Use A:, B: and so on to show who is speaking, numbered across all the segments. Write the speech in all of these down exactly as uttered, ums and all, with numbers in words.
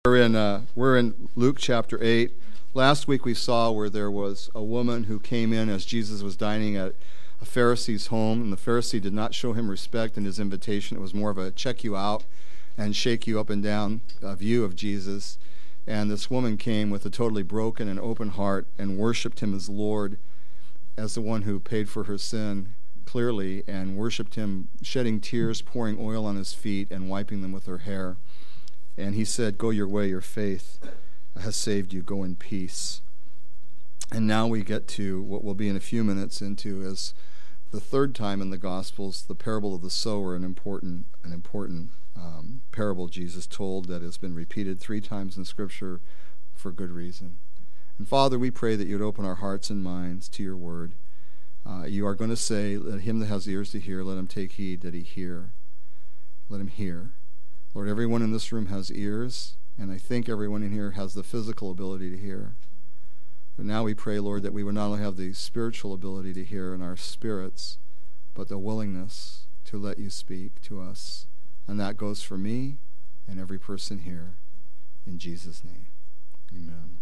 A: We're in, uh, we're in Luke chapter eight. Last week we saw where there was a woman who came in as Jesus was dining at a Pharisee's home, and the Pharisee did not show him respect in his invitation. It was more of a check you out and shake you up and down uh, view of Jesus. And this woman came with a totally broken and open heart and worshipped him as Lord, as the one who paid for her sin clearly, and worshipped him, shedding tears, pouring oil on his feet, and wiping them with her hair. And he said, "Go your way, your faith has saved you, go in peace." And now we get to what we'll be in a few minutes into as the third time in the Gospels, the parable of the sower, an important, an important um, parable Jesus told that has been repeated three times in Scripture for good reason. And Father, we pray that you'd open our hearts and minds to your word. Uh, you are going to say, "Let him that has ears to hear, let him take heed that he hear." Let him hear. Lord, everyone in this room has ears, and I think everyone in here has the physical ability to hear. But now we pray, Lord, that we would not only have the spiritual ability to hear in our spirits, but the willingness to let you speak to us. And that goes for me and every person here. In Jesus' name, amen.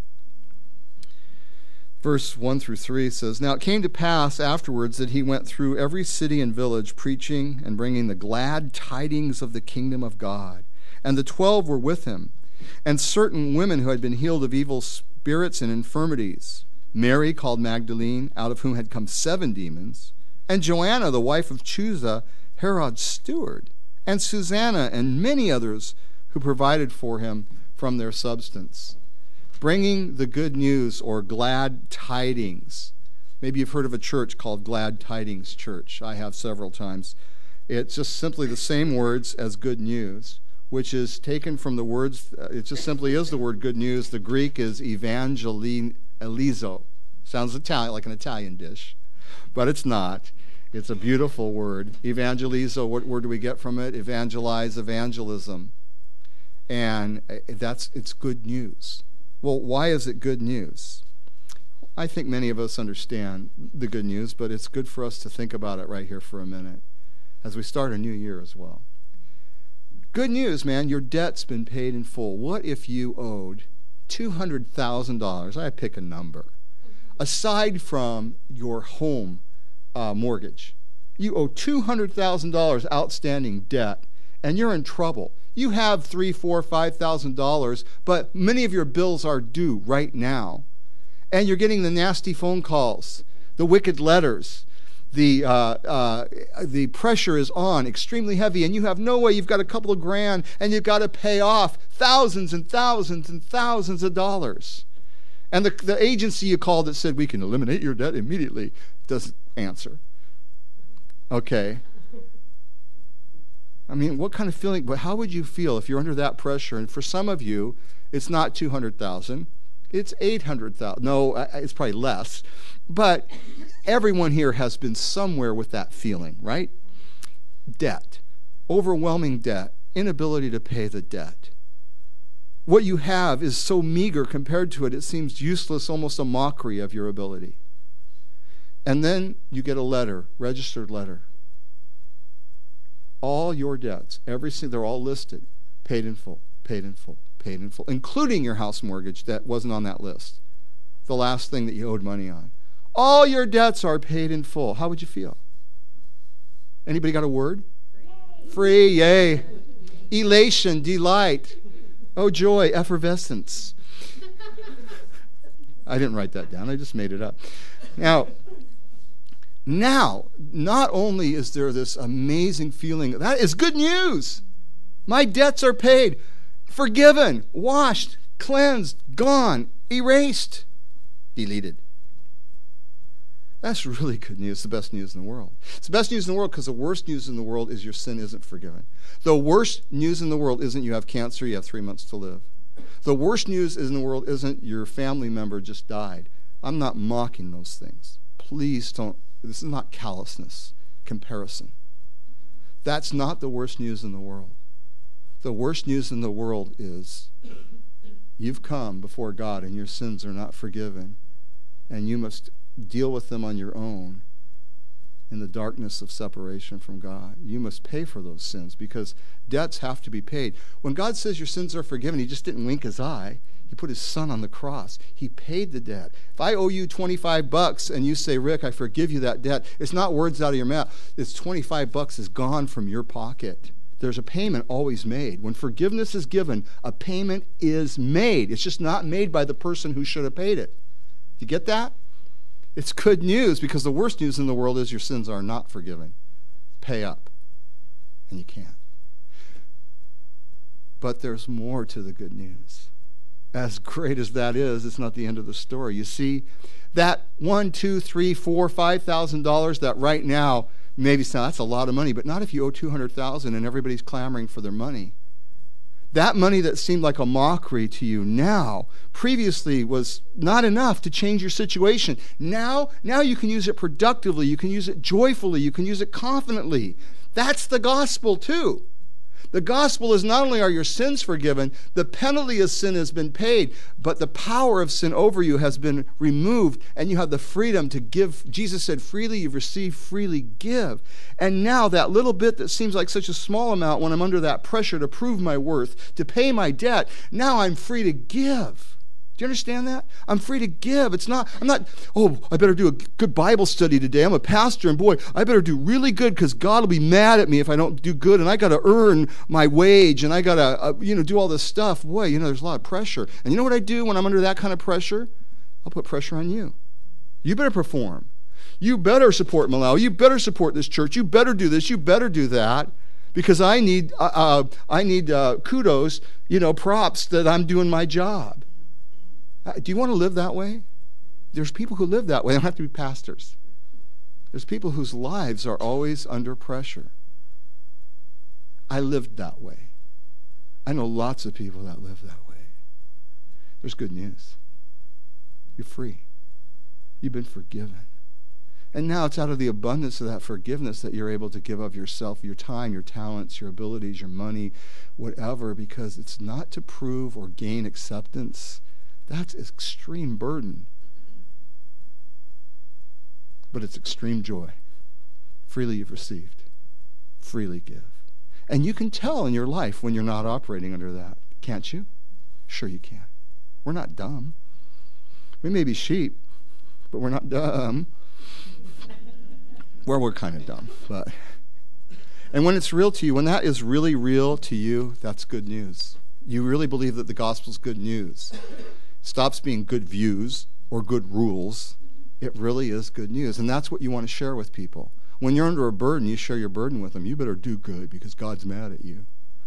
A: Verse one through three says, "Now it came to pass afterwards that he went through every city and village, preaching and bringing the glad tidings of the kingdom of God. And the twelve were with him, and certain women who had been healed of evil spirits and infirmities, Mary called Magdalene, out of whom had come seven demons, and Joanna, the wife of Chuza, Herod's steward, and Susanna, and many others who provided for him from their substance." Bringing the good news, or glad tidings. Maybe you've heard of a church called Glad Tidings Church. I have several times. It's just simply the same words as good news, which is taken from the words, it just simply is the word good news. The Greek is evangelizo. Sounds Italian, like an Italian dish, but it's not. It's a beautiful word. Evangelizo, what word do we get from it? Evangelize, evangelism. And that's it's good news. Well, why is it good news? I think many of us understand the good news, but it's good for us to think about it right here for a minute as we start a new year as well. Good news, man, your debt's been paid in full. What if you owed two hundred thousand dollars? I pick a number. Aside from your home uh, mortgage, you owe two hundred thousand dollars outstanding debt, and you're in trouble. You have three, four, five thousand dollars, but many of your bills are due right now, and you're getting the nasty phone calls, the wicked letters, the uh, uh, the pressure is on, extremely heavy, and you have no way. You've got a couple of grand, and you've got to pay off thousands and thousands and thousands of dollars, and the the agency you called that said we can eliminate your debt immediately doesn't answer. Okay. I mean, what kind of feeling, but how would you feel if you're under that pressure? And for some of you, it's not two hundred thousand, it's eight hundred thousand. No, it's probably less. But everyone here has been somewhere with that feeling, right? Debt, overwhelming debt, inability to pay the debt. What you have is so meager compared to it, it seems useless, almost a mockery of your ability. And then you get a letter, registered letter. All your debts, every single, they're all listed, paid in full, paid in full, paid in full, including your house mortgage that wasn't on that list, the last thing that you owed money on. All your debts are paid in full. How would you feel? Anybody got a word? Free, yay. Elation, delight. Oh, joy, effervescence. I didn't write that down. I just made it up. Now, Now, not only is there this amazing feeling, that is good news. My debts are paid, forgiven, washed, cleansed, gone, erased, deleted. That's really good news. It's the best news in the world. It's the best news in the world because the worst news in the world is your sin isn't forgiven. The worst news in the world isn't you have cancer, you have three months to live. The worst news in the world isn't your family member just died. I'm not mocking those things. Please don't. This is not callousness, comparison. That's not the worst news in the world. The worst news in the world is you've come before God and your sins are not forgiven, and you must deal with them on your own. in the darkness of separation from God. You must pay for those sins because debts have to be paid. When God says your sins are forgiven, he just didn't wink his eye. He put his son on the cross. He paid the debt. If I owe you twenty-five bucks and you say, Rick, I forgive you that debt, it's not words out of your mouth. It's twenty-five bucks is gone from your pocket. There's a payment always made. When forgiveness is given, a payment is made. It's just not made by the person who should have paid it. Do you get that? It's good news because the worst news in the world is your sins are not forgiven. Pay up. And you can't. But there's more to the good news. As great as that is, it's not the end of the story. You see, that one, two, three, four, five thousand dollars that right now maybe sound that's a lot of money, but not if you owe two hundred thousand and everybody's clamoring for their money. That money that seemed like a mockery to you now, previously was not enough to change your situation. Now, now you can use it productively, you can use it joyfully, you can use it confidently. That's the gospel too. The gospel is not only are your sins forgiven, the penalty of sin has been paid, but the power of sin over you has been removed, and you have the freedom to give. Jesus said, freely you've received, freely give. And now that little bit that seems like such a small amount when I'm under that pressure to prove my worth, to pay my debt, now I'm free to give. Do you understand that? I'm free to give. It's not, I'm not, oh, I better do a good Bible study today. I'm a pastor, and boy, I better do really good because God will be mad at me if I don't do good, and I got to earn my wage, and I got to, uh, you know, do all this stuff. Boy, you know, there's a lot of pressure. And you know what I do when I'm under that kind of pressure? I'll put pressure on you. You better perform. You better support Malawi. You better support this church. You better do this. You better do that. Because I need, uh, uh, I need uh, kudos, you know, props that I'm doing my job. Do you want to live that way? There's people who live that way. They don't have to be pastors. There's people whose lives are always under pressure. I lived that way. I know lots of people that live that way. There's good news. You're free. You've been forgiven. And now it's out of the abundance of that forgiveness that you're able to give of yourself, your time, your talents, your abilities, your money, whatever, because it's not to prove or gain acceptance. That's extreme burden. But it's extreme joy. Freely you've received. Freely give. And you can tell in your life when you're not operating under that. Can't you? Sure you can. We're not dumb. We may be sheep, but we're not dumb. Well, we're kind of dumb. But and when it's real to you, when that is really real to you, that's good news. You really believe that the gospel's good news. Stops being good views or good rules. It really is good news. And that's what you want to share with people. When you're under a burden, you share your burden with them. You better do good because God's mad at you.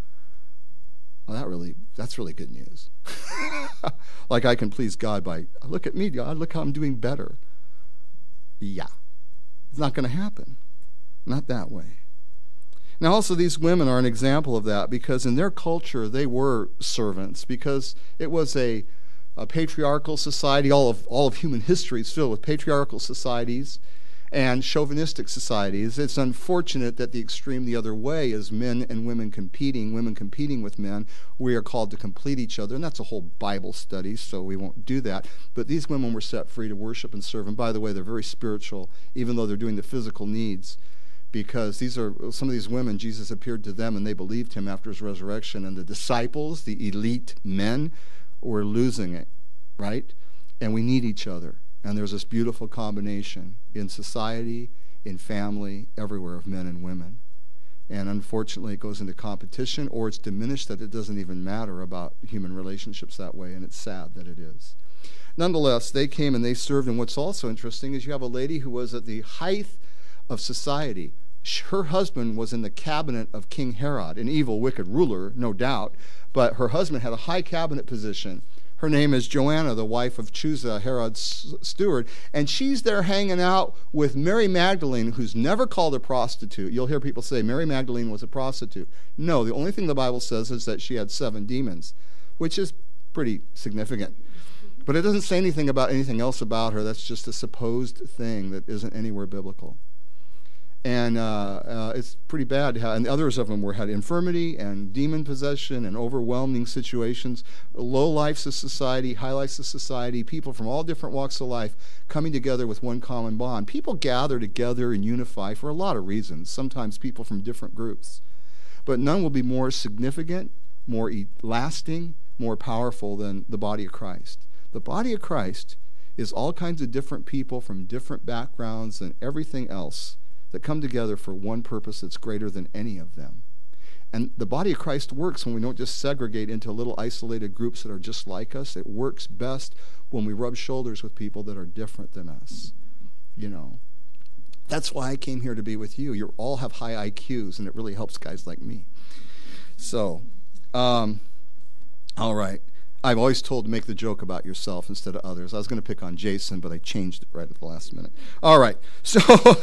A: Well, that really, that's really good news. Like I can please God by, look at me, God, look how I'm doing better. Yeah. It's not going to happen. Not that way. Now also these women are an example of that because in their culture they were servants because it was a A patriarchal society. All of all of human history is filled with patriarchal societies and chauvinistic societies. It's unfortunate that the extreme the other way is men and women competing, women competing with men. We are called to complete each other, and that's a whole Bible study, so we won't do that. But these women were set free to worship and serve. And by the way, they're very spiritual, even though they're doing the physical needs, because these are some of these women, Jesus appeared to them, and they believed him after his resurrection. And the disciples, the elite men, we're losing it, right? And we need each other. And there's this beautiful combination in society, in family, everywhere of men and women. And unfortunately, it goes into competition, or it's diminished that it doesn't even matter about human relationships that way, and it's sad that it is. Nonetheless, they came and they served, and what's also interesting is you have a lady who was at the height of society. Her husband was in the cabinet of King Herod, an evil, wicked ruler, no doubt, but her husband had a high cabinet position. Her name is Joanna, the wife of Chusa, Herod's steward, and she's there hanging out with Mary Magdalene, who's never called a prostitute. You'll hear people say Mary Magdalene was a prostitute. No, the only thing the Bible says is that she had seven demons, which is pretty significant. But it doesn't say anything about anything else about her. That's just a supposed thing that isn't anywhere biblical. And uh, uh, it's pretty bad. How, and others of them were had infirmity and demon possession and overwhelming situations, low lives of society, high lives of society, people from all different walks of life coming together with one common bond. People gather together and unify for a lot of reasons, sometimes people from different groups. But none will be more significant, more e- lasting, more powerful than the body of Christ. The body of Christ is all kinds of different people from different backgrounds and everything else that come together for one purpose that's greater than any of them. And the body of Christ works when we don't just segregate into little isolated groups that are just like us. It works best when we rub shoulders with people that are different than us. You know, that's why I came here to be with you. You all have high I Qs, and it really helps guys like me. So, um, all right. I'm always told to make the joke about yourself instead of others. I was going to pick on Jason, but I changed it right at the last minute. All right, so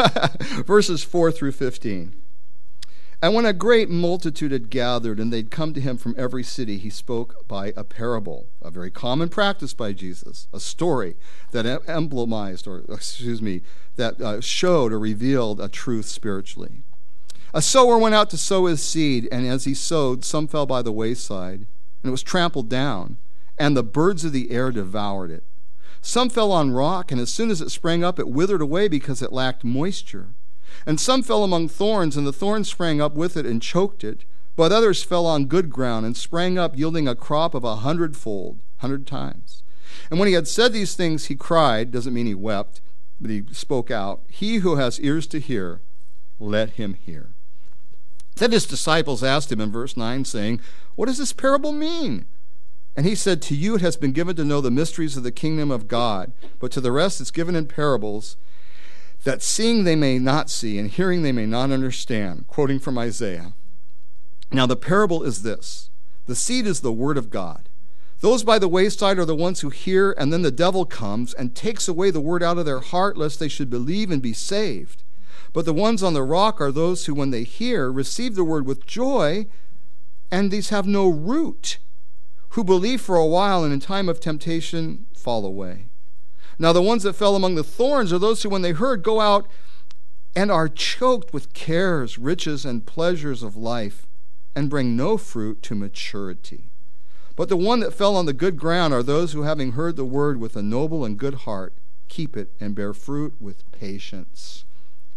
A: verses four through fifteen. And when a great multitude had gathered, and they'd come to him from every city, he spoke by a parable, a very common practice by Jesus, a story that emblemized, or excuse me, that uh, showed or revealed a truth spiritually. A sower went out to sow his seed, and as he sowed, some fell by the wayside, and it was trampled down, and the birds of the air devoured it. Some fell on rock, and as soon as it sprang up, it withered away because it lacked moisture. And some fell among thorns, and the thorns sprang up with it and choked it. But others fell on good ground and sprang up, yielding a crop of a hundredfold, hundred times. And when he had said these things, he cried, doesn't mean he wept, but he spoke out, "He who has ears to hear, let him hear." Then his disciples asked him in verse nine, saying, "What does this parable mean?" And he said, "To you it has been given to know the mysteries of the kingdom of God, but to the rest it's given in parables, that seeing they may not see, and hearing they may not understand." Quoting from Isaiah. Now the parable is this: the seed is the word of God. Those by the wayside are the ones who hear, and then the devil comes and takes away the word out of their heart, lest they should believe and be saved. But the ones on the rock are those who, when they hear, receive the word with joy, and these have no root, who believe for a while and in time of temptation fall away. Now the ones that fell among the thorns are those who, when they heard, go out and are choked with cares, riches, and pleasures of life, and bring no fruit to maturity. But the one that fell on the good ground are those who, having heard the word with a noble and good heart, keep it and bear fruit with patience.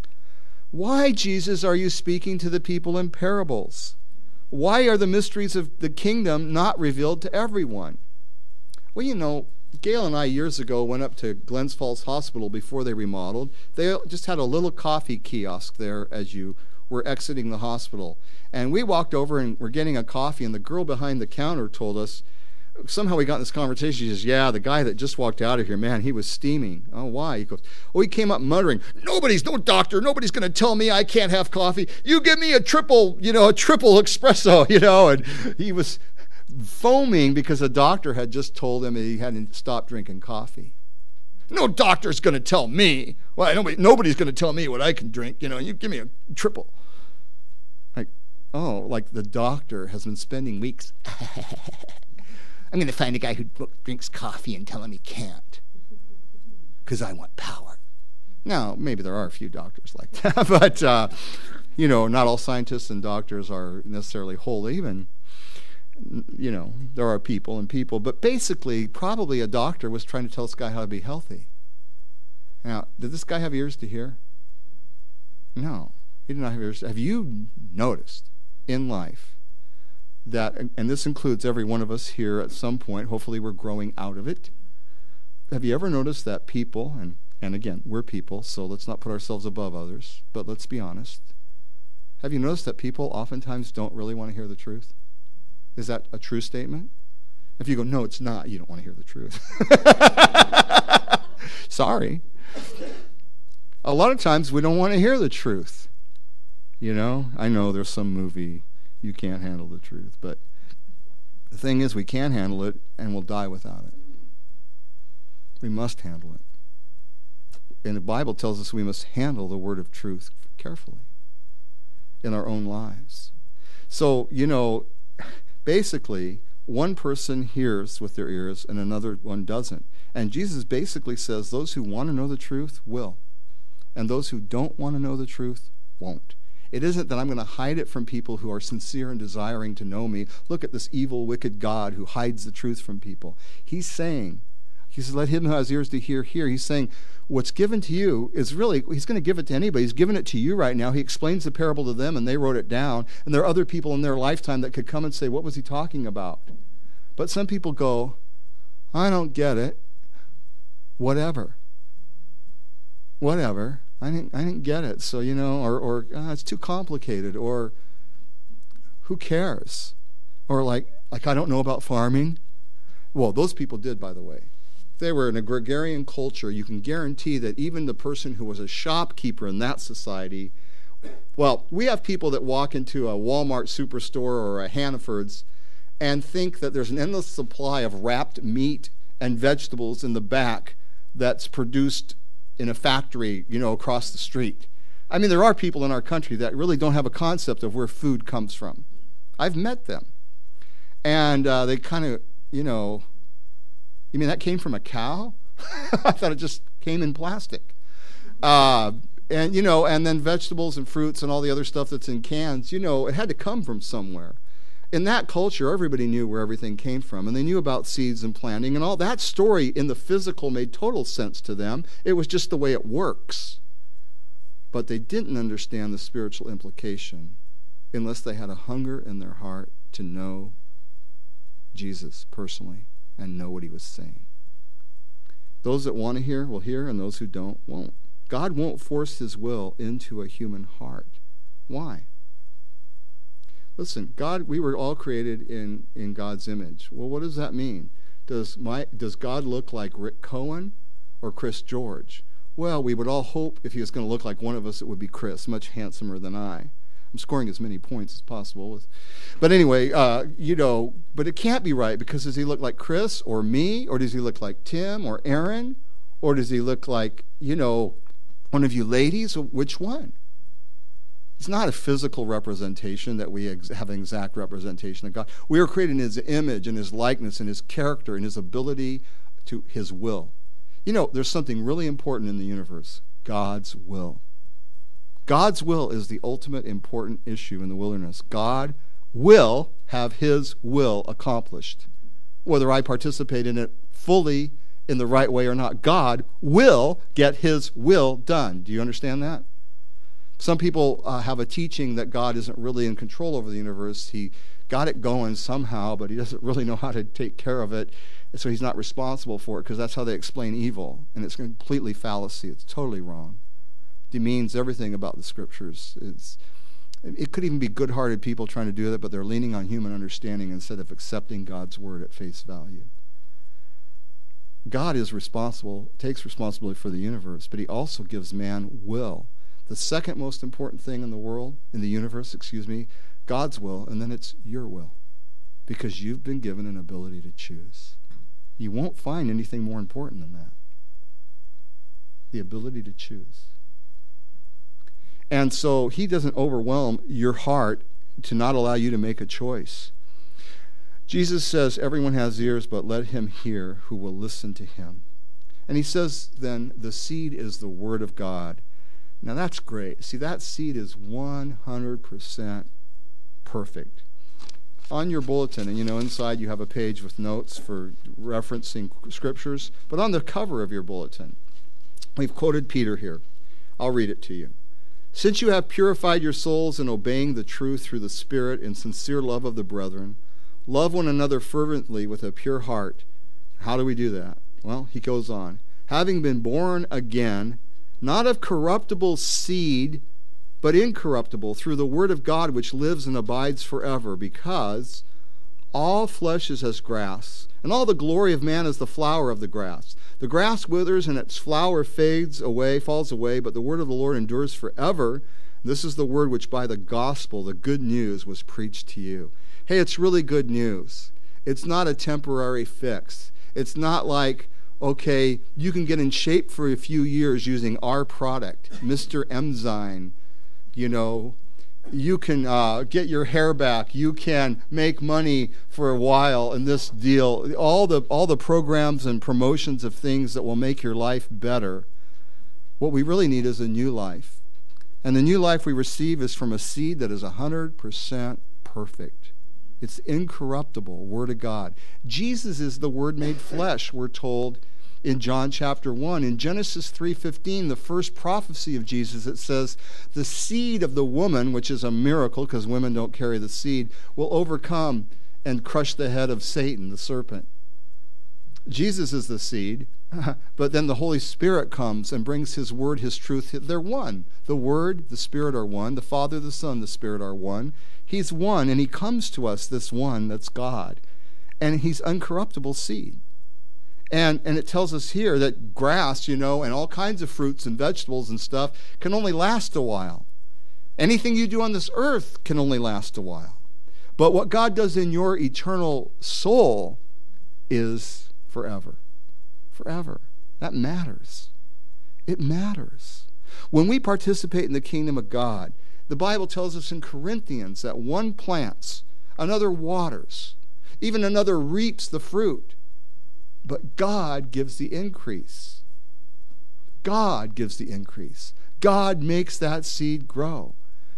A: Why, Jesus, are you speaking to the people in parables? Why are the mysteries of the kingdom not revealed to everyone? Well, you know, Gail and I years ago went up to Glens Falls Hospital before they remodeled. They just had a little coffee kiosk there as you were exiting the hospital. And we walked over and were getting a coffee, and the girl behind the counter told us, somehow we got in this conversation. She says, "Yeah, the guy that just walked out of here, man, he was steaming." "Oh, why?" He goes, "Oh, he came up muttering, 'Nobody's, no doctor, nobody's going to tell me I can't have coffee. You give me a triple, you know, a triple espresso,' you know." And he was foaming because a doctor had just told him that he hadn't stopped drinking coffee. "No doctor's going to tell me. Well, nobody, nobody's going to tell me what I can drink. You know, you give me a triple." Like, oh, like the doctor has been spending weeks. "I'm going to find a guy who drinks coffee and tell him he can't, because I want power." Now, maybe there are a few doctors like that, but, uh, you know, not all scientists and doctors are necessarily holy, and, you know, there are people and people. But basically, probably a doctor was trying to tell this guy how to be healthy. Now, did this guy have ears to hear? No, he did not have ears. Have you noticed in life that, and this includes every one of us here at some point, hopefully we're growing out of it. Have you ever noticed that people, and, and again, we're people, so let's not put ourselves above others, but let's be honest. Have you noticed that people oftentimes don't really want to hear the truth? Is that a true statement? If you go, "No, it's not," you don't want to hear the truth. Sorry. A lot of times we don't want to hear the truth. You know, I know there's some movie, you can't handle the truth, but the thing is, we can handle it, and we'll die without it. We must handle it. And the Bible tells us we must handle the word of truth carefully in our own lives. So, you know, basically, one person hears with their ears and another one doesn't. And Jesus basically says those who want to know the truth will. And those who don't want to know the truth won't. It isn't that I'm going to hide it from people who are sincere and desiring to know me. Look at this evil, wicked God who hides the truth from people. He's saying, he says, let him who has ears to hear, hear. He's saying, what's given to you is really, he's going to give it to anybody. He's given it to you right now. He explains the parable to them, and they wrote it down. And there are other people in their lifetime that could come and say, what was he talking about? But some people go, I don't get it. Whatever. Whatever. I didn't, I didn't get it. So, you know, or, or ah, it's too complicated, or who cares? Or like, like I don't know about farming. Well, those people did, by the way. If they were in a gregarian culture, you can guarantee that even the person who was a shopkeeper in that society, well, we have people that walk into a Walmart superstore or a Hannaford's and think that there's an endless supply of wrapped meat and vegetables in the back that's produced in a factory, you know, across the street. I mean, there are people in our country that really don't have a concept of where food comes from. I've met them. And uh, they kind of, you know, you mean that came from a cow? I thought it just came in plastic. Uh, and, you know, and then vegetables and fruits and all the other stuff that's in cans, you know, it had to come from somewhere. In that culture, everybody knew where everything came from, and they knew about seeds and planting, and all that story in the physical made total sense to them. It was just the way it works. But they didn't understand the spiritual implication unless they had a hunger in their heart to know Jesus personally and know what he was saying. Those that want to hear will hear, and those who don't won't. God won't force his will into a human heart. Why? Listen, God, we were all created in, in God's image. Well, what does that mean? Does my does God look like Rick Cohen or Chris George? Well, we would all hope if he was going to look like one of us, it would be Chris, much handsomer than I. I'm scoring as many points as possible. With, but anyway, uh, you know, but it can't be right, because does he look like Chris or me, or does he look like Tim or Aaron, or does he look like, you know, one of you ladies? Which one? It's not a physical representation that we ex- have an exact representation of God. We are created in his image and his likeness and his character and his ability to his will. You know, there's something really important in the universe: God's will. God's will is the ultimate important issue in the wilderness. God will have his will accomplished, whether I participate in it fully in the right way or not. God will get his will done. Do you understand that? Some people uh, have a teaching that God isn't really in control over the universe. He got it going somehow, but he doesn't really know how to take care of it, and so he's not responsible for it, because that's how they explain evil, and it's completely fallacy. It's totally wrong. It demeans everything about the scriptures. It's, it could even be good-hearted people trying to do that, but they're leaning on human understanding instead of accepting God's word at face value. God is responsible, takes responsibility for the universe, but he also gives man will. The second most important thing in the world, in the universe, excuse me, God's will, and then it's your will, because you've been given an ability to choose. You won't find anything more important than that. The ability to choose. And so he doesn't overwhelm your heart to not allow you to make a choice. Jesus says, everyone has ears, but let him hear who will listen to him. And he says then, the seed is the word of God. Now that's great. See, that seed is one hundred percent perfect. On your bulletin, and you know, inside you have a page with notes for referencing scriptures, but on the cover of your bulletin, we've quoted Peter here. I'll read it to you. Since you have purified your souls in obeying the truth through the Spirit in sincere love of the brethren, love one another fervently with a pure heart. How do we do that? Well, he goes on. Having been born again, not of corruptible seed, but incorruptible, through the word of God which lives and abides forever, because all flesh is as grass, and all the glory of man is the flower of the grass. The grass withers and its flower fades away, falls away, but the word of the Lord endures forever. This is the word which by the gospel, the good news, was preached to you. Hey, it's really good news. It's not a temporary fix. It's not like, okay, you can get in shape for a few years using our product, Mister Enzyme. You know, you can uh, get your hair back. You can make money for a while in this deal. All the all the programs and promotions of things that will make your life better. What we really need is a new life. And the new life we receive is from a seed that is one hundred percent perfect. It's incorruptible, Word of God. Jesus is the Word made flesh, we're told in John chapter one. In Genesis three fifteen, the first prophecy of Jesus, it says, the seed of the woman, which is a miracle because women don't carry the seed, will overcome and crush the head of Satan, the serpent. Jesus is the seed, but then the Holy Spirit comes and brings his word, his truth. They're one. The Word, the Spirit are one. The Father, the Son, the Spirit are one. He's one, and he comes to us, this one that's God. And he's uncorruptible seed. And and it tells us here that grass, you know, and all kinds of fruits and vegetables and stuff can only last a while. Anything you do on this earth can only last a while. But what God does in your eternal soul is forever. Forever. That matters. It matters. When we participate in the kingdom of God, the Bible tells us in Corinthians that one plants, another waters, even another reaps the fruit. But God gives the increase. God gives the increase. God makes that seed grow.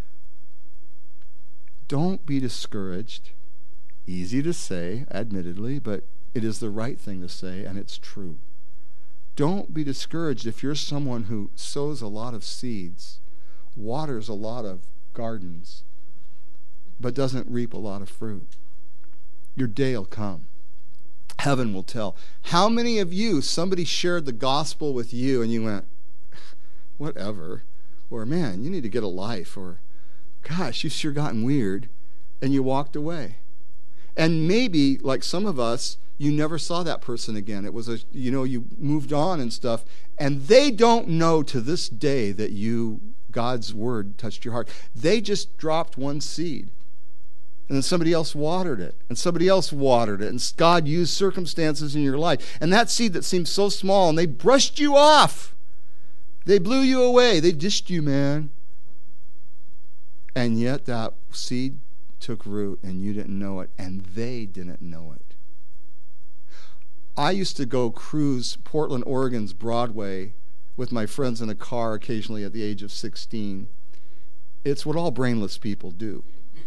A: Don't be discouraged. Easy to say, admittedly, but it is the right thing to say, and it's true. Don't be discouraged if you're someone who sows a lot of seeds, waters a lot of gardens, but doesn't reap a lot of fruit. Your day will come. Heaven will tell. How many of you, somebody shared the gospel with you and you went, whatever, or man, you need to get a life, or gosh, you've sure gotten weird, and you walked away. And maybe, like some of us, you never saw that person again. It was a, you know, you moved on and stuff, and they don't know to this day that you, God's word touched your heart. They just dropped one seed, and then somebody else watered it, and somebody else watered it, and God used circumstances in your life. And that seed that seemed so small, and they brushed you off. They blew you away. They dished you, man. And yet that seed took root, and you didn't know it, and they didn't know it. I used to go cruise Portland, Oregon's Broadway with my friends in a car occasionally at the age of sixteen. It's what all brainless people do.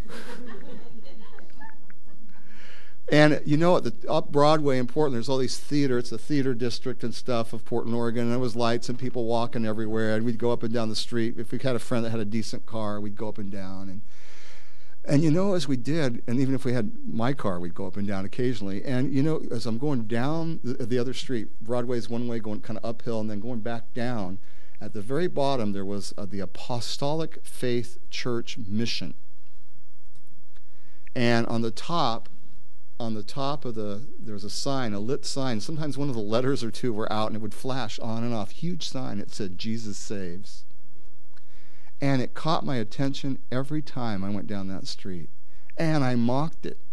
A: And you know, at the up Broadway in Portland, there's all these theater. It's a theater district and stuff of Portland, Oregon. And there was lights and people walking everywhere. And we'd go up and down the street. If we had a friend that had a decent car, we'd go up and down. And and you know, as we did, and even if we had my car, we'd go up and down occasionally. And you know, as I'm going down the, the other street, Broadway's one way, going kind of uphill, and then going back down. At the very bottom, there was uh, the Apostolic Faith Church Mission. And on the top, on the top of the, there was a sign, a lit sign. Sometimes one of the letters or two were out, and it would flash on and off. Huge sign. It said, Jesus Saves. And it caught my attention every time I went down that street. And I mocked it.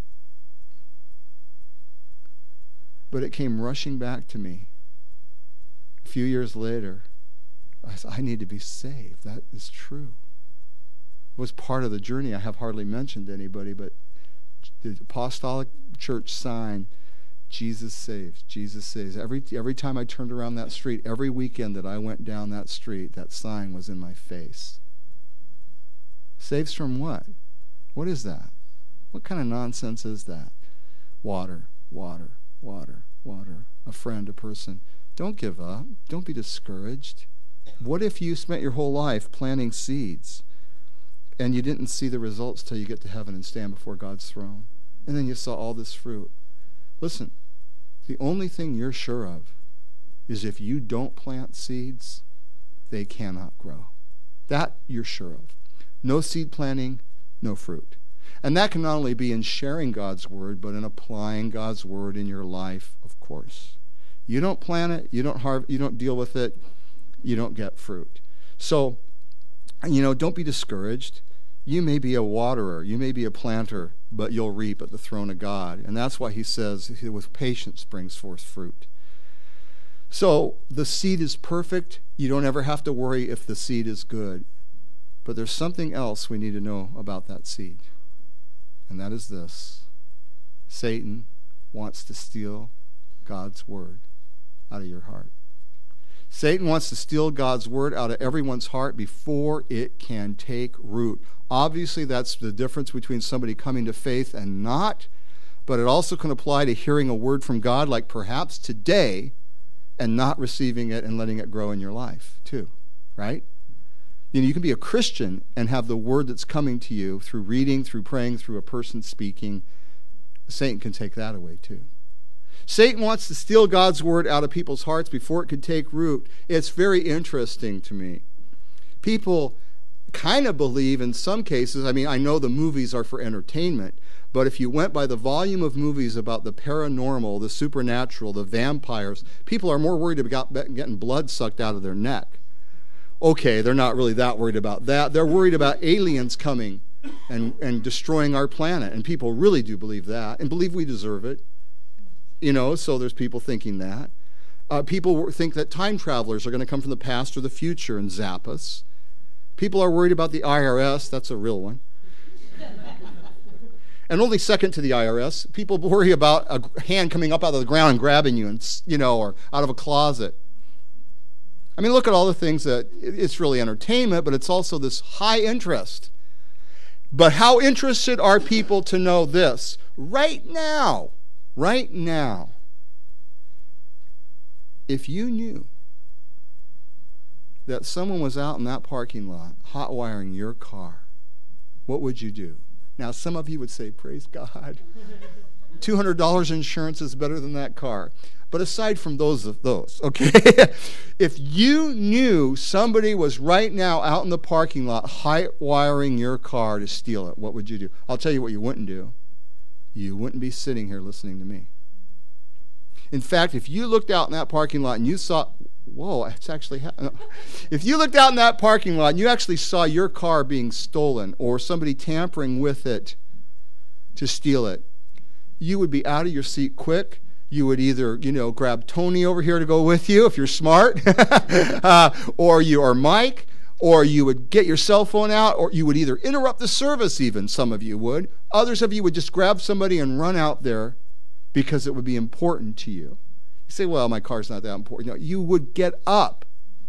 A: But it came rushing back to me. A few years later, I said, I need to be saved. That is true. It was part of the journey. I have hardly mentioned anybody, but the Apostolic Church sign, Jesus saves, Jesus saves. Every every time I turned around that street, every weekend that I went down that street, that sign was in my face. Saves from what? What is that? What kind of nonsense is that? Water, water, water, water. A friend, a person. Don't give up. Don't be discouraged. What if you spent your whole life planting seeds and you didn't see the results till you get to heaven and stand before God's throne? And then you saw all this fruit. Listen, the only thing you're sure of is if you don't plant seeds, they cannot grow. That you're sure of. No seed planting, no fruit. And that can not only be in sharing God's word, but in applying God's word in your life, of course. You don't plant it, you don't harv- you don't deal with it, you don't get fruit. So, you know, don't be discouraged. You may be a waterer, you may be a planter, but you'll reap at the throne of God. And that's why he says, with patience brings forth fruit. So the seed is perfect. You don't ever have to worry if the seed is good. But there's something else we need to know about that seed. And that is this. Satan wants to steal God's word out of your heart. Satan wants to steal God's word out of everyone's heart before it can take root. Obviously, that's the difference between somebody coming to faith and not, but it also can apply to hearing a word from God, like perhaps today, and not receiving it and letting it grow in your life, too, right? You know, you can be a Christian and have the word that's coming to you through reading, through praying, through a person speaking. Satan can take that away, too. Satan wants to steal God's word out of people's hearts before it can take root. It's very interesting to me. People kind of believe in some cases, I mean, I know the movies are for entertainment, but if you went by the volume of movies about the paranormal, the supernatural, the vampires, people are more worried about getting blood sucked out of their neck. Okay, they're not really that worried about that. They're worried about aliens coming and, and destroying our planet, and people really do believe that and believe we deserve it. You know, so there's people thinking that. Uh, people think that time travelers are going to come from the past or the future and zap us. People are worried about the I R S. That's a real one. And only second to the I R S, people worry about a hand coming up out of the ground and grabbing you, and you know, or out of a closet. I mean, look at all the things that it's really entertainment, but it's also this high interest. But how interested are people to know this? Right now, right now, if you knew that someone was out in that parking lot hot wiring your car, what would you do? Now, some of you would say, praise God. two hundred dollars insurance is better than that car. But aside from those of those, okay, if you knew somebody was right now out in the parking lot hot wiring your car to steal it, what would you do? I'll tell you what you wouldn't do. You wouldn't be sitting here listening to me. In fact, if you looked out in that parking lot and you saw, whoa, it's actually happening. If you looked out in that parking lot and you actually saw your car being stolen or somebody tampering with it to steal it, you would be out of your seat quick. You would either, you know, grab Tony over here to go with you if you're smart, uh, or you or Mike, or you would get your cell phone out, or you would either interrupt the service even, some of you would. Others of you would just grab somebody and run out there because it would be important to you. You say, well, my car's not that important. No, you would get up.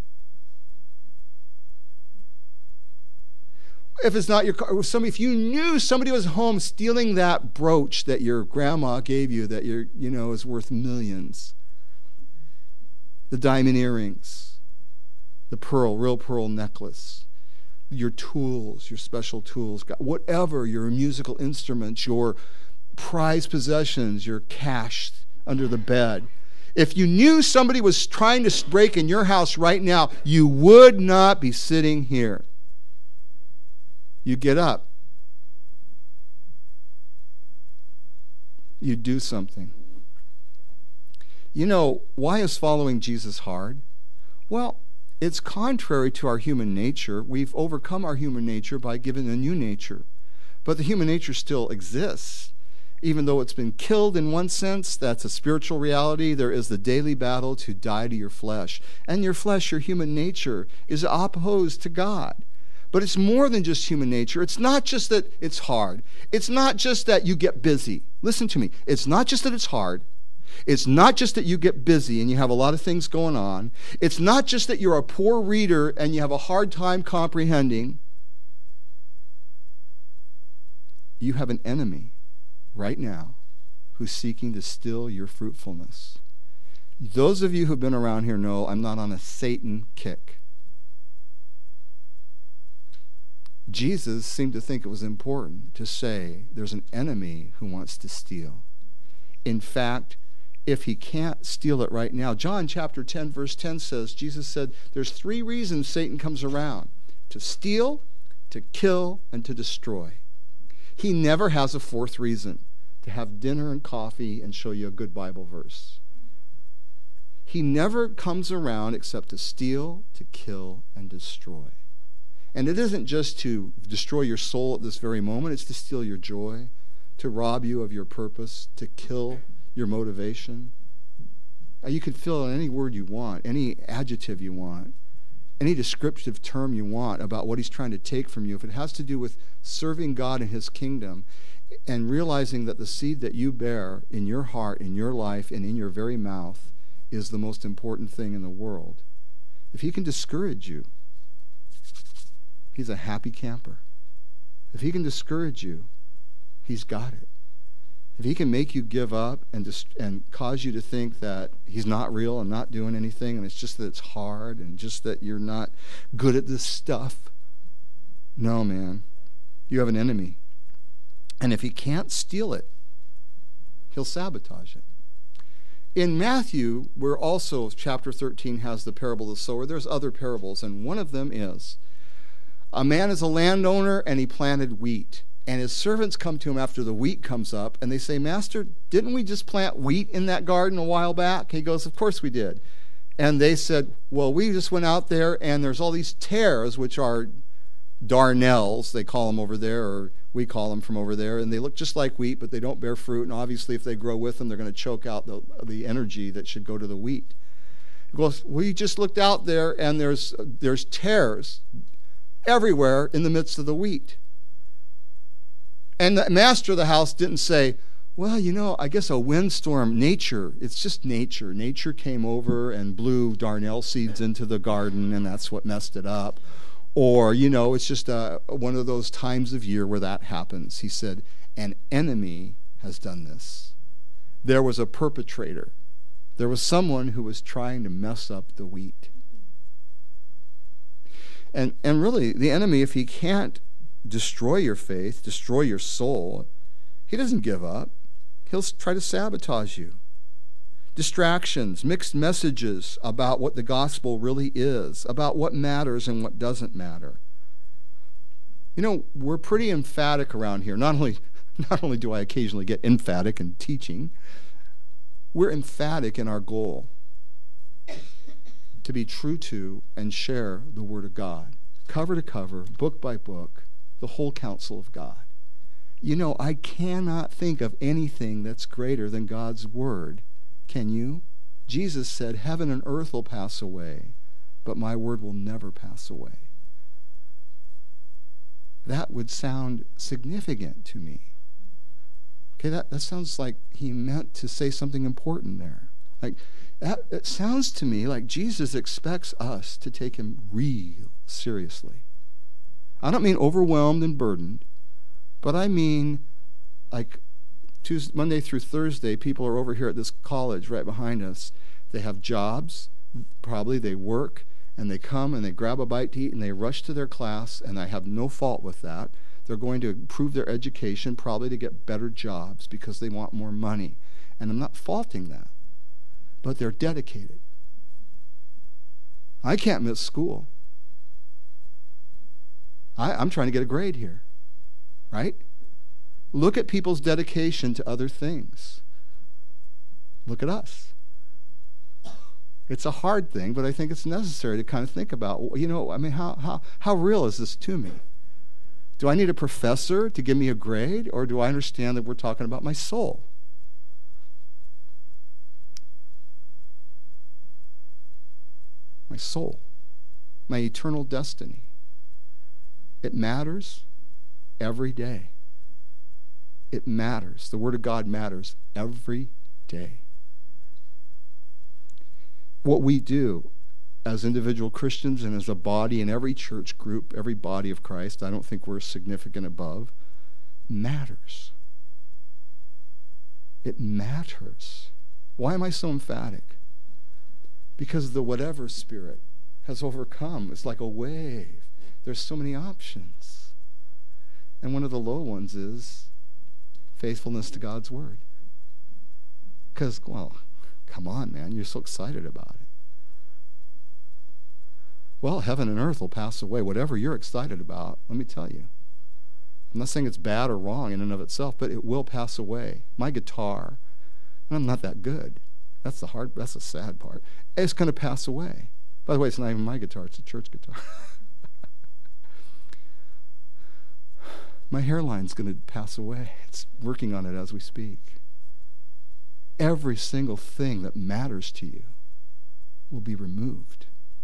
A: If it's not your car, somebody, if you knew somebody was home stealing that brooch that your grandma gave you that you're, you know, is worth millions, the diamond earrings, the pearl, real pearl necklace, your tools, your special tools, whatever, your musical instruments, your prized possessions, your cash under the bed. If you knew somebody was trying to break in your house right now, you would not be sitting here. You get up. You do something. You know, why is following Jesus hard? Well, it's contrary to our human nature. We've overcome our human nature by giving a new nature. But the human nature still exists. Even though it's been killed in one sense, that's a spiritual reality. There is the daily battle to die to your flesh. And your flesh, your human nature, is opposed to God. But it's more than just human nature. It's not just that it's hard. It's not just that you get busy. Listen to me. It's not just that it's hard. It's not just that you get busy and you have a lot of things going on. It's not just that you're a poor reader and you have a hard time comprehending. You have an enemy right now who's seeking to steal your fruitfulness. Those of you who've been around here know I'm not on a Satan kick. Jesus seemed to think it was important to say there's an enemy who wants to steal. In fact, if he can't steal it right now, John chapter ten verse ten says, Jesus said, there's three reasons Satan comes around: to steal, to kill, and to destroy. He never has a fourth reason: to have dinner and coffee and show you a good Bible verse. He never comes around except to steal, to kill, and destroy. And it isn't just to destroy your soul at this very moment. It's to steal your joy, to rob you of your purpose, to kill your motivation. Now, you can fill in any word you want, any adjective you want, any descriptive term you want about what he's trying to take from you. If it has to do with serving God and his kingdom and realizing that the seed that you bear in your heart, in your life, and in your very mouth is the most important thing in the world, If he can discourage you, he's a happy camper. If he can discourage you, he's got it. If he can make you give up and dis- and cause you to think that he's not real and not doing anything, and it's just that it's hard and just that you're not good at this stuff, no, man, you have an enemy. And if he can't steal it, he'll sabotage it. In Matthew, where also chapter thirteen has the parable of the sower, there's other parables, and one of them is, a man is a landowner and he planted wheat. And his servants come to him after the wheat comes up, and they say, Master, didn't we just plant wheat in that garden a while back? He goes, of course we did. And they said, well, we just went out there, and there's all these tares, which are darnels, they call them over there, or we call them from over there, and they look just like wheat, but they don't bear fruit, and obviously if they grow with them, they're going to choke out the, the energy that should go to the wheat. He goes, we just looked out there, and there's there's tares everywhere in the midst of the wheat. And the master of the house didn't say, well, you know, I guess a windstorm, nature, it's just nature. Nature came over and blew darnel seeds into the garden, and that's what messed it up. Or, you know, it's just uh, one of those times of year where that happens. He said, an enemy has done this. There was a perpetrator. There was someone who was trying to mess up the wheat. And and really, the enemy, if he can't destroy your faith, destroy your soul, he doesn't give up. He'll try to sabotage you. Distractions, mixed messages about what the gospel really is, about what matters and what doesn't matter. You know, we're pretty emphatic around here. Not only, not only do I occasionally get emphatic in teaching, we're emphatic in our goal to be true to and share the Word of God, cover to cover, book by book, the whole counsel of God. You know, I cannot think of anything that's greater than God's Word. Can you? Jesus said, heaven and earth will pass away, but my word will never pass away. That would sound significant to me. Okay, that, that sounds like he meant to say something important there. Like, that, it sounds to me like Jesus expects us to take him real seriously. I don't mean overwhelmed and burdened, but I mean like Tuesday, Monday through Thursday, people are over here at this college right behind us. They have jobs, probably they work, and they come and they grab a bite to eat and they rush to their class, and I have no fault with that. They're going to improve their education, probably to get better jobs because they want more money. And I'm not faulting that, but they're dedicated. I can't miss school. I, I'm trying to get a grade here, right? Look at people's dedication to other things. Look at us. It's a hard thing, but I think it's necessary to kind of think about, you know, I mean, how how how real is this to me? Do I need a professor to give me a grade, or do I understand that we're talking about my soul? My soul, my eternal destiny. It matters every day. It matters. The Word of God matters every day. What we do as individual Christians and as a body in every church group, every body of Christ, I don't think we're significant above, matters. It matters. Why am I so emphatic? Because the whatever spirit has overcome. It's like a wave. There's so many options. And one of the low ones is faithfulness to God's Word. Because, well, come on, man, you're so excited about it. Well, heaven and earth will pass away. Whatever you're excited about, let me tell you. I'm not saying it's bad or wrong in and of itself, but it will pass away. My guitar, and I'm not that good. That's the hard, that's the sad part. It's going to pass away. By the way, it's not even my guitar, it's a church guitar. My hairline's going to pass away. It's working on it as we speak. Every single thing that matters to you will be removed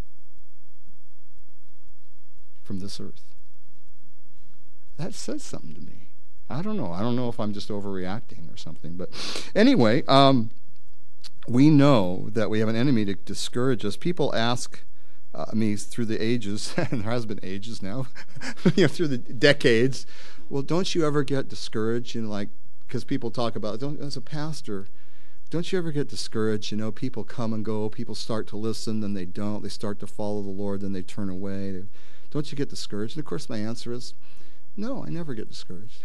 A: from this earth. That says something to me. I don't know. I don't know if I'm just overreacting or something. But anyway, um, we know that we have an enemy to discourage us. People ask uh, me through the ages, and there has been ages now, you know, through the decades. Well, don't you ever get discouraged? You know, like, because people talk about, don't, as a pastor, don't you ever get discouraged? You know, people come and go, people start to listen, then they don't. They start to follow the Lord, then they turn away. Don't you get discouraged? And of course my answer is, no, I never get discouraged.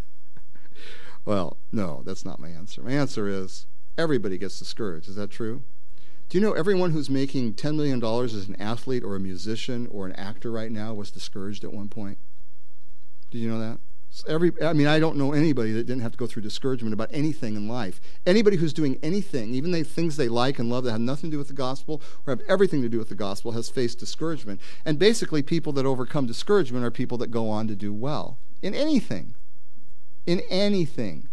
A: Well, no, that's not my answer. My answer is, everybody gets discouraged. Is that true? Do you know everyone who's making ten million dollars as an athlete or a musician or an actor right now was discouraged at one point? Did you know that? Every, I mean, I don't know anybody that didn't have to go through discouragement about anything in life. Anybody who's doing anything, even the things they like and love that have nothing to do with the gospel or have everything to do with the gospel, has faced discouragement. And basically, people that overcome discouragement are people that go on to do well in anything. In anything.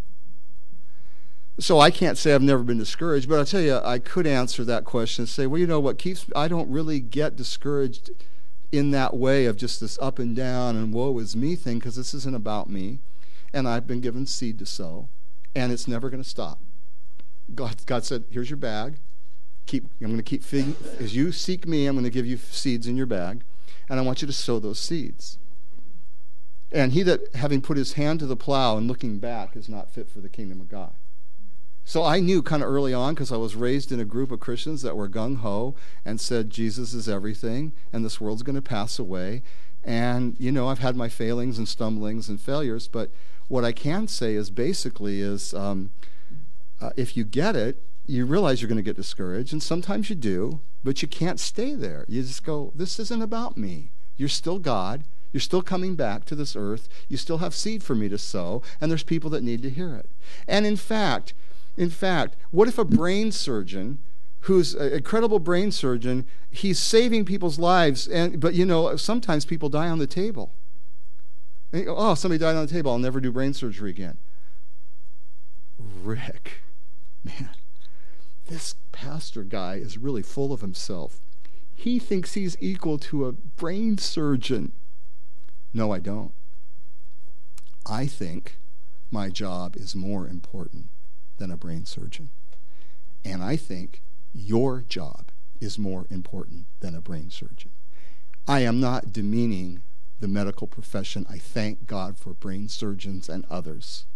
A: So I can't say I've never been discouraged, but I'll tell you, I could answer that question and say, well, you know what keeps, I don't really get discouraged in that way of just this up and down and woe is me thing, because this isn't about me, and I've been given seed to sow, and it's never going to stop. God, God said, here's your bag. Keep, I'm going to keep feeding. As you seek me, I'm going to give you seeds in your bag, and I want you to sow those seeds. And he that, having put his hand to the plow and looking back, is not fit for the kingdom of God. So I knew kind of early on, because I was raised in a group of Christians that were gung-ho and said Jesus is everything and this world's going to pass away. And, you know, I've had my failings and stumblings and failures, but what I can say is basically is um, uh, if you get it, you realize you're going to get discouraged, and sometimes you do, but you can't stay there. You just go, this isn't about me. You're still God. You're still coming back to this earth. You still have seed for me to sow, and there's people that need to hear it. And in fact, In fact, what if a brain surgeon, who's an incredible brain surgeon, he's saving people's lives, and but you know, sometimes people die on the table. And you go, oh, somebody died on the table, I'll never do brain surgery again. Rick, man, this pastor guy is really full of himself. He thinks he's equal to a brain surgeon. No, I don't. I think my job is more important than a brain surgeon. And I think your job is more important than a brain surgeon. I am not demeaning the medical profession. I thank God for brain surgeons and others.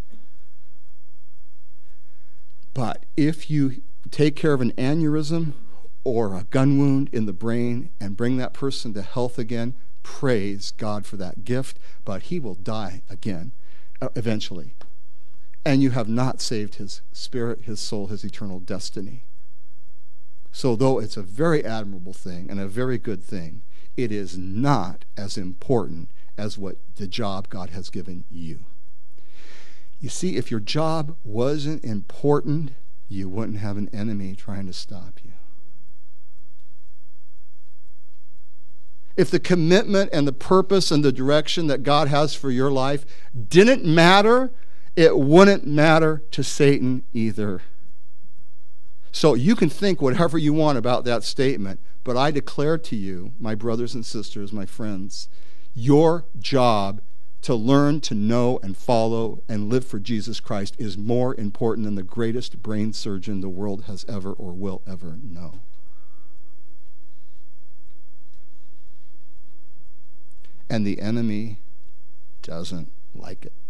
A: But if you take care of an aneurysm or a gun wound in the brain and bring that person to health again, praise God for that gift, but he will die again uh, eventually. And you have not saved his spirit, his soul, his eternal destiny. So though it's a very admirable thing and a very good thing, it is not as important as what the job God has given you. You see, if your job wasn't important, you wouldn't have an enemy trying to stop you. If the commitment and the purpose and the direction that God has for your life didn't matter, it wouldn't matter to Satan either. So you can think whatever you want about that statement, but I declare to you, my brothers and sisters, my friends, your job to learn to know and follow and live for Jesus Christ is more important than the greatest brain surgeon the world has ever or will ever know. And the enemy doesn't like it.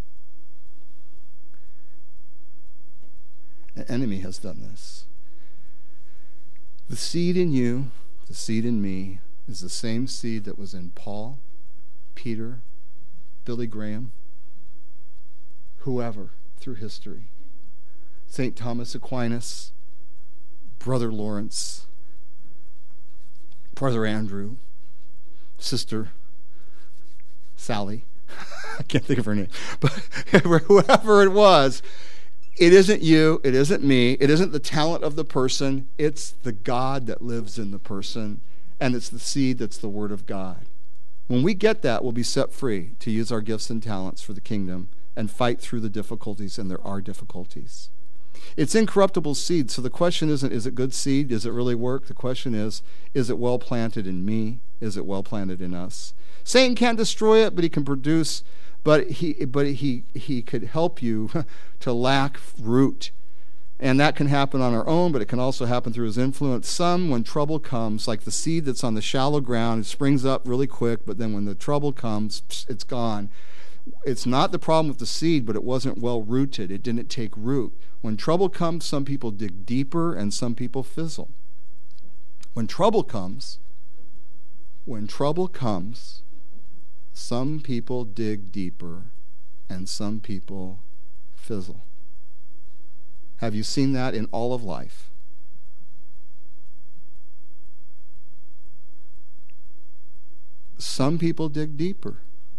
A: The enemy has done this. The seed in you, the seed in me, is the same seed that was in Paul, Peter, Billy Graham, whoever through history. Saint Thomas Aquinas, Brother Lawrence, Brother Andrew, Sister Sally. I can't think of her name. But whoever it was, it isn't you, it isn't me, it isn't the talent of the person, it's the God that lives in the person, and it's the seed that's the Word of God. When we get that, we'll be set free to use our gifts and talents for the kingdom and fight through the difficulties, and there are difficulties. It's incorruptible seed, so the question isn't, is it good seed? Does it really work? The question is, is it well planted in me? Is it well planted in us? Satan can't destroy it, but he can produce, but he but he he could help you to lack root And that can happen on our own, but it can also happen through his influence. Some, when trouble comes, like the seed that's on the shallow ground, it springs up really quick, but then when the trouble comes, it's gone. It's not the problem with the seed, but it wasn't well rooted. It didn't take root. When trouble comes, some people dig deeper and some people fizzle. When trouble comes, when trouble comes, some people dig deeper and some people fizzle. Have you seen that in all of life? Some people dig deeper.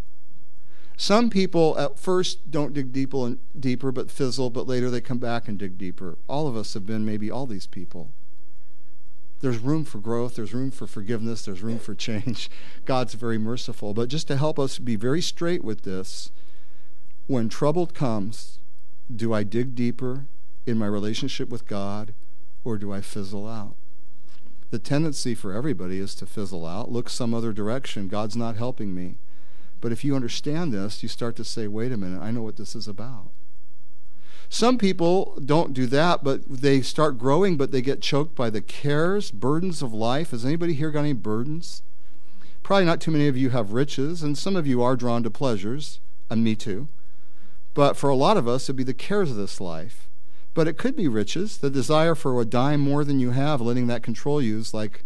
A: Some people at first don't dig deeper and deeper but fizzle, but later they come back and dig deeper. All of us have been maybe all these people. There's room for growth, there's room for forgiveness, there's room for change. God's very merciful. But just to help us be very straight with this, when trouble comes, do I dig deeper in my relationship with God, or do I fizzle out? The tendency for everybody is to fizzle out, look some other direction. God's not helping me. But if you understand this, you start to say, wait a minute, I know what this is about. Some people don't do that, but they start growing, but they get choked by the cares, burdens of life. Has anybody here got any burdens? Probably not too many of you have riches, and some of you are drawn to pleasures, and me too. But for a lot of us, it'd be the cares of this life. But it could be riches, the desire for a dime more than you have, letting that control you is like,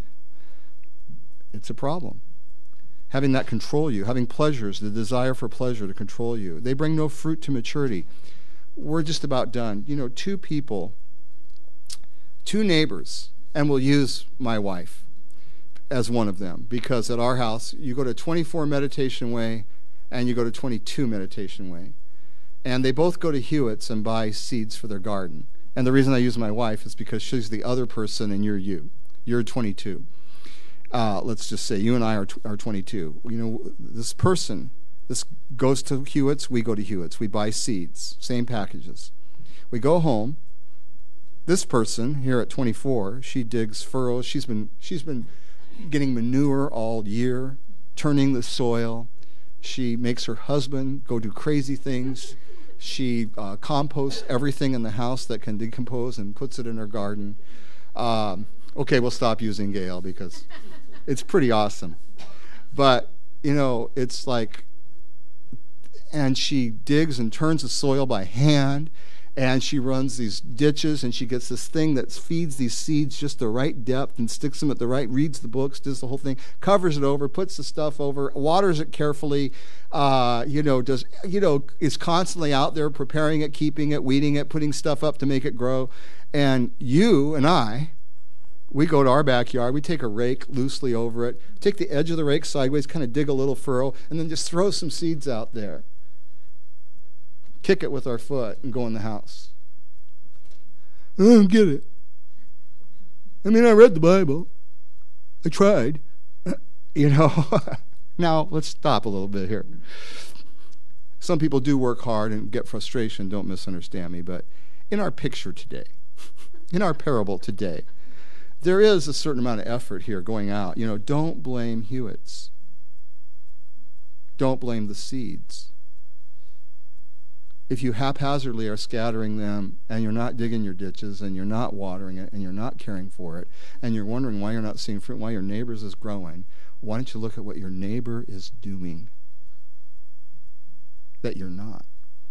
A: it's a problem. Having that control you, having pleasures, the desire for pleasure to control you. They bring no fruit to maturity. We're just about done. You know, two people, two neighbors, and we'll use my wife as one of them, because at our house, you go to twenty-four Meditation Way and you go to twenty-two Meditation Way. And they both go to Hewitt's and buy seeds for their garden. And the reason I use my wife is because she's the other person and you're you. You're twenty-two. Uh, let's just say you and I are, t- are twenty-two. You know, this person, this goes to Hewitt's, we go to Hewitt's. We buy seeds, same packages. We go home. This person here at twenty-four, she digs furrows. She's been she's been getting manure all year, turning the soil. She makes her husband go do crazy things. She uh, composts everything in the house that can decompose and puts it in her garden. Um, okay, we'll stop using Gail because it's pretty awesome. But, you know, it's like, and she digs and turns the soil by hand, and she runs these ditches, and she gets this thing that feeds these seeds just the right depth and sticks them at the right, reads the books, does the whole thing, covers it over, puts the stuff over, waters it carefully, uh, you know, does, you know, is constantly out there preparing it, keeping it, weeding it, putting stuff up to make it grow. And you and I, we go to our backyard, we take a rake loosely over it, take the edge of the rake sideways, kind of dig a little furrow, and then just throw some seeds out there. Kick it with our foot and go in the house. I don't get it. I mean, I read the Bible. I tried. You know. Now, let's stop a little bit here. Some people do work hard and get frustration. Don't misunderstand me. But in our picture today, in our parable today, there is a certain amount of effort here going out. You know, don't blame Hewitt's. Don't blame the seeds. If you haphazardly are scattering them and you're not digging your ditches and you're not watering it and you're not caring for it and you're wondering why you're not seeing fruit, why your neighbor's is growing, why don't you look at what your neighbor is doing that you're not?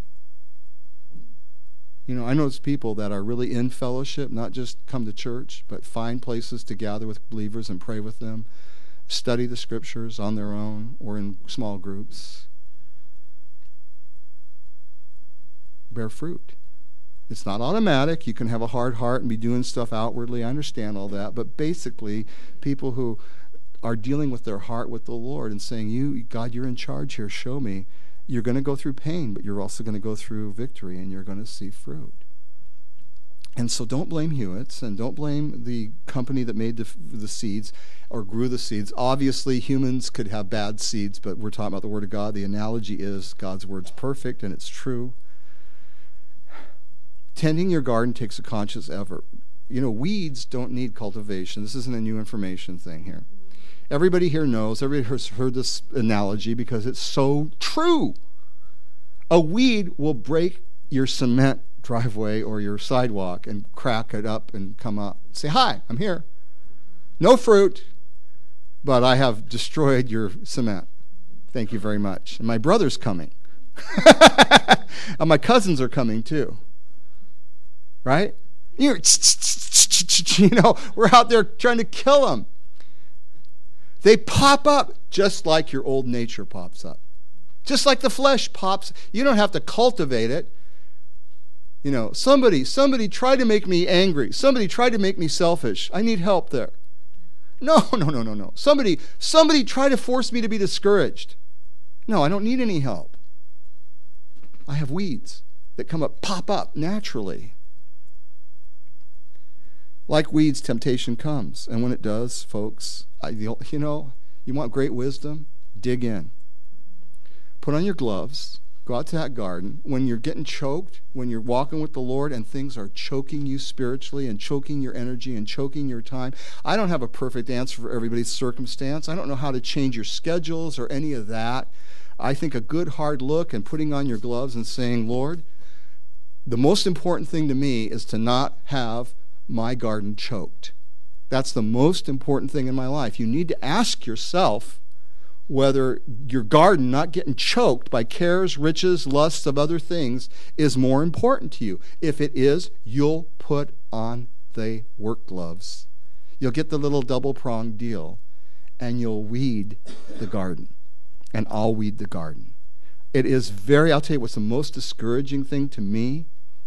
A: You know, I know it's people that are really in fellowship, not just come to church, but find places to gather with believers and pray with them, study the scriptures on their own or in small groups. Bear fruit. It's not automatic. You can have a hard heart and be doing stuff outwardly. I understand all that. But basically, people who are dealing with their heart with the Lord and saying, "You, God, you're in charge here. Show me." You're going to go through pain, but you're also going to go through victory, and you're going to see fruit. And so don't blame Hewitt's, and don't blame the company that made the, the seeds or grew the seeds. Obviously, humans could have bad seeds, but we're talking about the Word of God. The analogy is God's Word's perfect, and it's true. Tending your garden takes a conscious effort. You know, weeds don't need cultivation. This isn't a new information thing here. Everybody here knows, everybody has heard this analogy because it's so true. A weed will break your cement driveway or your sidewalk and crack it up and come up. Say, hi, I'm here. No fruit, but I have destroyed your cement. Thank you very much. And my brother's coming. And my cousins are coming too. Right? You're, you know, we're out there trying to kill them. They pop up just like your old nature pops up. Just like the flesh pops. You don't have to cultivate it. You know, somebody, somebody tried to make me angry. Somebody tried to make me selfish. I need help there. No, no, no, no, no. Somebody, somebody tried to force me to be discouraged. No, I don't need any help. I have weeds that come up, pop up naturally. Like weeds, temptation comes. And when it does, folks, I, you know, you want great wisdom? Dig in. Put on your gloves. Go out to that garden. When you're getting choked, when you're walking with the Lord and things are choking you spiritually and choking your energy and choking your time, I don't have a perfect answer for everybody's circumstance. I don't know how to change your schedules or any of that. I think a good hard look and putting on your gloves and saying, Lord, the most important thing to me is to not have my garden choked. That's the most important thing in my life. You need to ask yourself whether your garden not getting choked by cares, riches, lusts of other things is more important to you. If it is, you'll put on the work gloves. You'll get the little double-pronged deal, and you'll weed the garden. And I'll weed the garden. It is very, I'll tell you what's the most discouraging thing to me.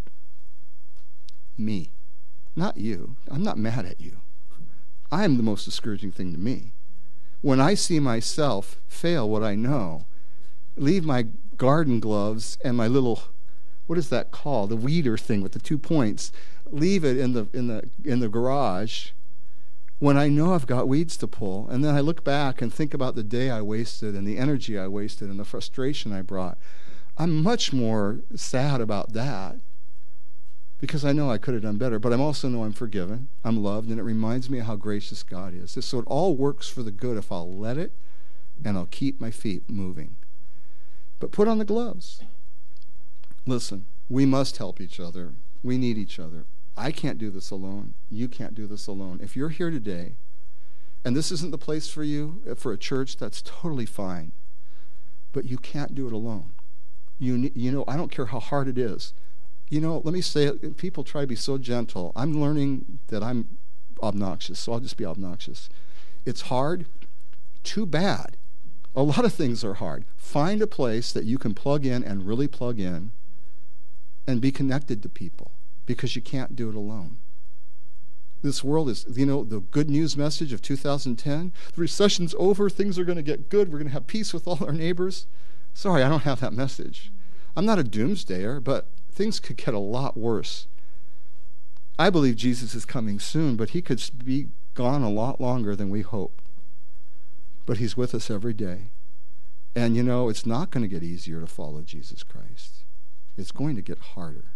A: Me. Not you. I'm not mad at you. I am the most discouraging thing to me. When I see myself fail what I know, leave my garden gloves and my little, what is that called? The weeder thing with the two points. Leave it in the in the in the garage when I know I've got weeds to pull. And then I look back and think about the day I wasted and the energy I wasted and the frustration I brought. I'm much more sad about that because I know I could have done better, but I also know I'm forgiven, I'm loved, and it reminds me of how gracious God is. So it all works for the good if I'll let it and I'll keep my feet moving. But put on the gloves. Listen, we must help each other. We need each other. I can't do this alone. You can't do this alone. If you're here today and this isn't the place for you, for a church, that's totally fine. But you can't do it alone. You, you know, I don't care how hard it is. You know, let me say it. People try to be so gentle. I'm learning that I'm obnoxious, so I'll just be obnoxious. It's hard. Too bad. A lot of things are hard. Find a place that you can plug in and really plug in and be connected to people because you can't do it alone. This world is, you know, the good news message of two thousand ten. The recession's over. Things are going to get good. We're going to have peace with all our neighbors. Sorry, I don't have that message. I'm not a doomsdayer, but things could get a lot worse. I believe Jesus is coming soon, but he could be gone a lot longer than we hope. But he's with us every day. And you know, it's not going to get easier to follow Jesus Christ. It's going to get harder.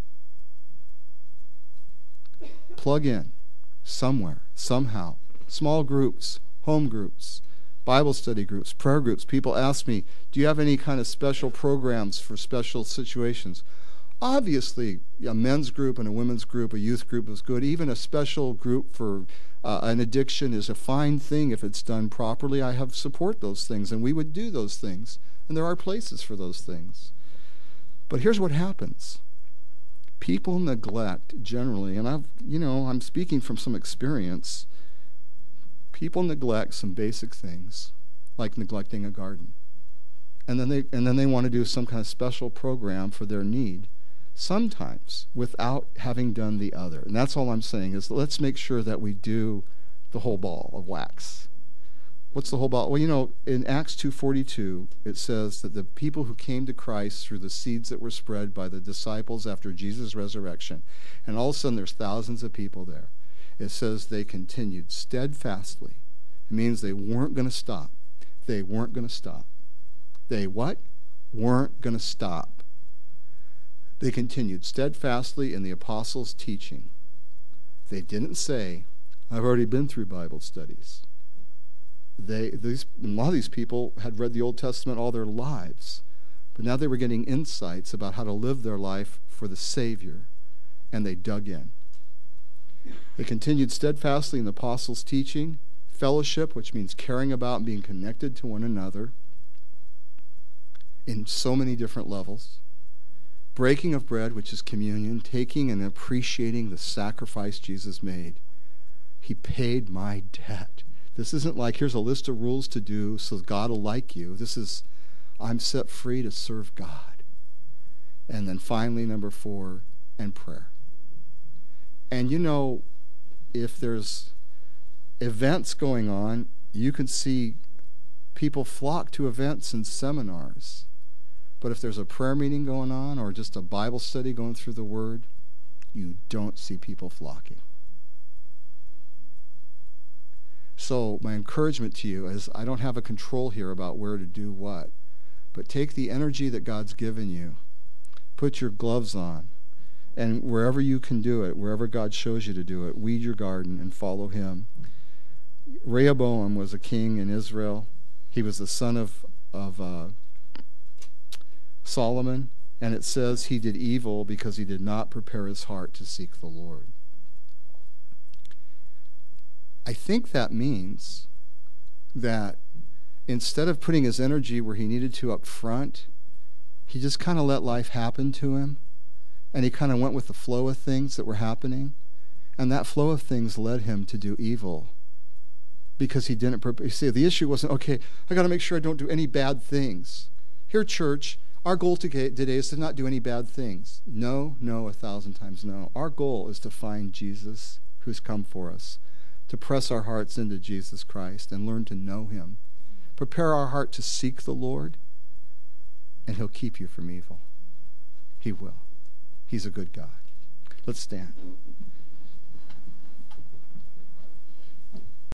A: Plug in somewhere, somehow. Small groups, home groups, Bible study groups, prayer groups. People ask me, do you have any kind of special programs for special situations? Obviously, a men's group and a women's group, a youth group is good. Even a special group for uh, an addiction is a fine thing if it's done properly. I have support those things, and we would do those things. And there are places for those things. But here's what happens. People neglect generally, and I've, you know, I'm speaking from some experience. People neglect some basic things, like neglecting a garden. And then they and then they want to do some kind of special program for their need. Sometimes without having done the other. And that's all I'm saying is let's make sure that we do the whole ball of wax. What's the whole ball? Well, you know, in Acts two forty-two, it says that the people who came to Christ through the seeds that were spread by the disciples after Jesus' resurrection, and all of a sudden there's thousands of people there. It says they continued steadfastly. It means they weren't going to stop. They weren't going to stop. They what? Weren't going to stop. They continued steadfastly in the apostles' teaching. They didn't say, I've already been through Bible studies. They, these, a lot of these people had read the Old Testament all their lives, but now they were getting insights about how to live their life for the Savior and they dug in. They continued steadfastly in the apostles' teaching, fellowship, which means caring about and being connected to one another in so many different levels. Breaking of bread, which is communion, taking and appreciating the sacrifice Jesus made. He paid my debt. This isn't like, here's a list of rules to do so God will like you. This is, I'm set free to serve God. And then finally, number four, and prayer. And you know, if there's events going on, you can see people flock to events and seminars. But if there's a prayer meeting going on or just a Bible study going through the Word, you don't see people flocking. So my encouragement to you is, I don't have a control here about where to do what, but take the energy that God's given you, put your gloves on, and wherever you can do it, wherever God shows you to do it, weed your garden and follow him. Rehoboam was a king in Israel. He was the son of, of uh, Solomon, and it says he did evil because he did not prepare his heart to seek the Lord. I think that means that instead of putting his energy where he needed to up front, he just kind of let life happen to him, and he kind of went with the flow of things that were happening, and that flow of things led him to do evil because he didn't prepare. You see, the issue wasn't, okay, I got to make sure I don't do any bad things. Here, church, our goal today is to not do any bad things. No, no, a thousand times no. Our goal is to find Jesus who's come for us, to press our hearts into Jesus Christ and learn to know him. Prepare our heart to seek the Lord, and he'll keep you from evil. He will. He's a good God. Let's stand.